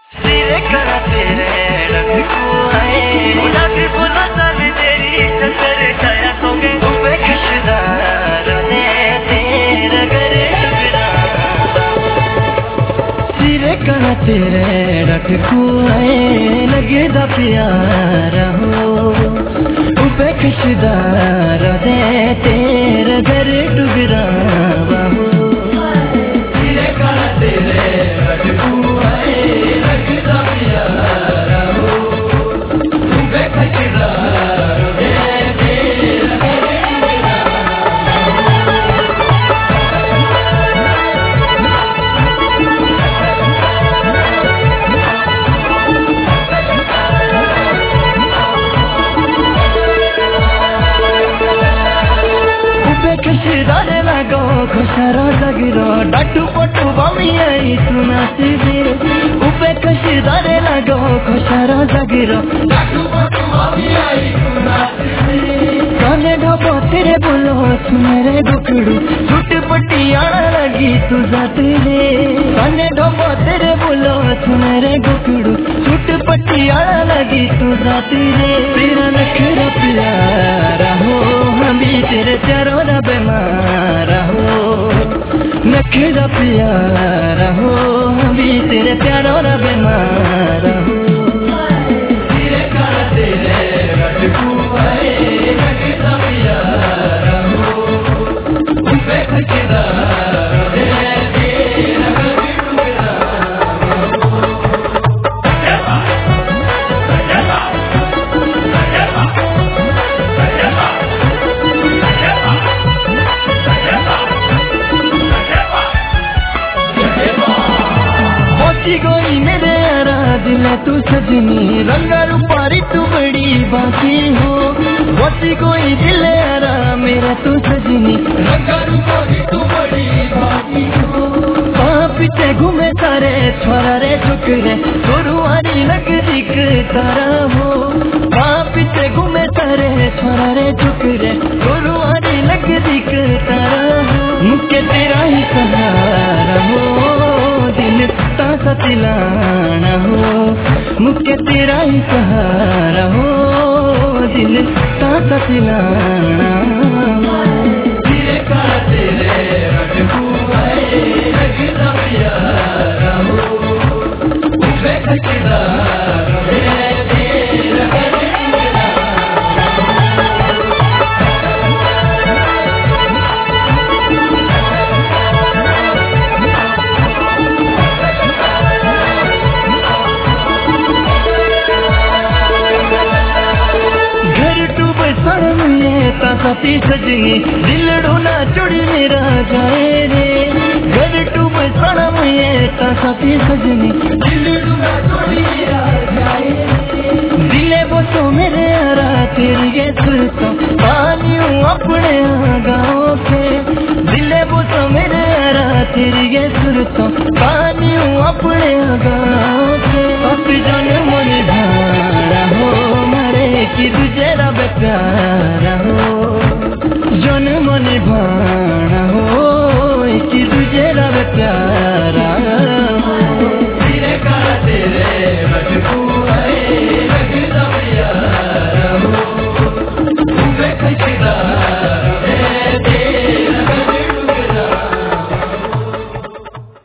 सिरे करा तेरे रखू आए बोला भी बोला चल तेरी चक्कर छाया सोगे उबे खुशदार ने तेरा घर टुकड़ा सिरे करा तेरे रखू आए लगे दा प्यारा हो उबे खुशदार ने तेरा घर टुकड़ा सिरे करा तेरे रखू खुशदार लगो खुशरा जगरो डाटू पटू बमी आई सुना सिरे उपे खुशदार लगो खुशरा जगरो डाटू पटू बमी आई सुना सिरे काने ढोबो तेरे बोलो सुनेरे गुकड़ू झूठ पटियाना लगी तू जाते रे काने ढोबो तेरे बोलो सुनेरे गुकड़ू झूठ पटियाना लगी तू जाते रे तेरा नखरा प्यारा हो हम भी तेरे प्यारों दा बेमारा हो नखरा प्यारा हो हम भी तेरे प्यारों दा बेमारा हो तेरे करा तेरे रटकू आए नखरा प्यारा हो उबे खुशदार ने तेरा घर टुकड़ा गोई मेरे यारा दिल तू सजनी रंगा रूपारी तू बड़ी बाकी हो वसी कोई दिल यारा मेरा तू सजनी रंगा रूपारी तू बड़ी बाकी हो पीछे घूमे तारे छोरा रे चुकरे गुरुवारी लग दिख तारा हो पीछे घूमे तारे छोरा रे चुकरे गुरुवारी लग दिख तारा हो मुझे तेरा ही सहारा हो दिल तासा तिलाना हो मुझे तेरा ही सहारा हो दिल तासा तिलाना तेरे का तेरे रटकू आए लगता प्यारा हो उबे खुशदार ने तेरा घर सती सजनी दिलड़ो ना चुड़ी मेरा जाए रे घर टूब सड़म ये सती सजनी दिलड़ो ना चुड़ी मेरा जाए दिले बसो मेरे यारा तेरी ये सुरता पानियों अपने गाँव के दिले बसो मेरे यारा तेरी ये सुरता पानियों अपने गाँव के अब जान मन भारा हो मरे की तुझे रब प्यारा हो जन मन भाना हो कि तुझे रब प्यारा